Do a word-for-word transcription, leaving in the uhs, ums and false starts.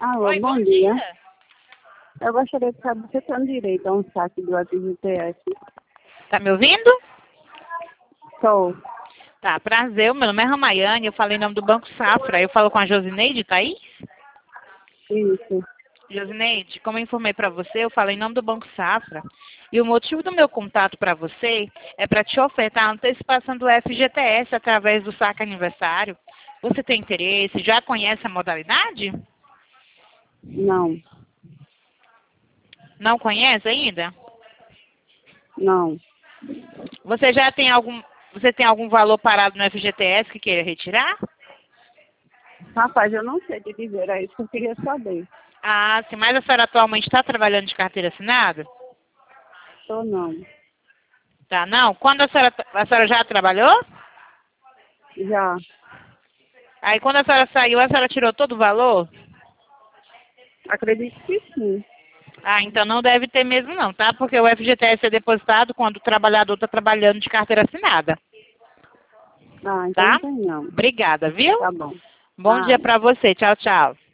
Alô, Oi, bom, bom dia. dia. Eu gostaria de saber se eu tenho direito a um saque do F G T S. Tá me ouvindo? Sou. Tá, prazer. Meu nome é Ramayane, eu falo em nome do Banco Safra. Eu falo com a Josineide, tá aí? Isso. Josineide, como eu informei para você, eu falo em nome do Banco Safra. E o motivo do meu contato para você é para te ofertar a antecipação do F G T S através do saque aniversário. Você tem interesse? Já conhece a modalidade? Não. Não conhece ainda? Não. Você já tem algum, você tem algum valor parado no F G T S que queira retirar? Rapaz, eu não sei te dizer, é isso que eu queria saber. Ah, sim, mas a senhora atualmente está trabalhando de carteira assinada? Sou não. Tá, não? Quando a senhora, a senhora já trabalhou? Já. Aí quando a senhora saiu, a senhora tirou todo o valor? Acredito que sim. Ah, então não deve ter mesmo não, tá? Porque o F G T S é depositado quando o trabalhador está trabalhando de carteira assinada, Ah, então tá? não tem não. Obrigada, viu? Tá bom. Bom dia Nada. pra você. Tchau, tchau.